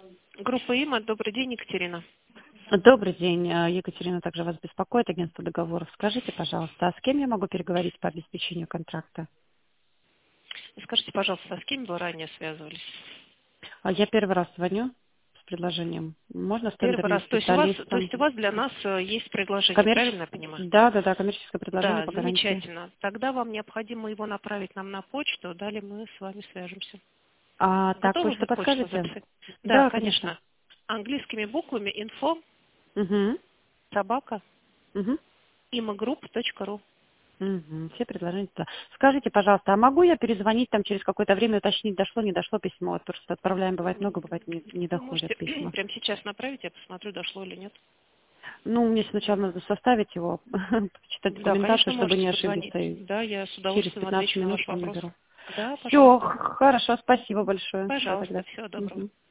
Группа ИМА. Добрый день, Екатерина. Добрый день, Екатерина также вас беспокоит, агентство договоров. Скажите, пожалуйста, а с кем я могу переговорить по обеспечению контракта? Скажите, пожалуйста, а с кем вы ранее связывались? Я первый раз звоню с предложением. Можно с Первый тендерным раз. То есть у специалистом? вас для нас есть предложение, правильно я понимаю? Да, коммерческое предложение Да, по гарантии. замечательно. Тогда вам необходимо его направить нам на почту, далее мы с вами свяжемся. Так, Готовы почту вы почту подскажете? записать? Да, Да, конечно. конечно. Английскими буквами info Угу, собака угу. imagroup.ru. Все предложения туда. Скажите, пожалуйста, а могу я перезвонить там через какое-то время, уточнить, дошло, не дошло письмо? Просто отправляем, бывает много, бывает не Вы доходят можете письма. прямо сейчас направить, я посмотрю, дошло или нет. Ну, мне сначала надо составить его, почитать Да, конечно, документацию, чтобы не можете позвонить. ошибиться. И Да, я с через удовольствием 15 отвечу на минут ваш я вопрос. наберу. Да, Все, пожалуйста. хорошо, спасибо большое. Да, Пожалуйста, тогда. всего доброго. Мгм.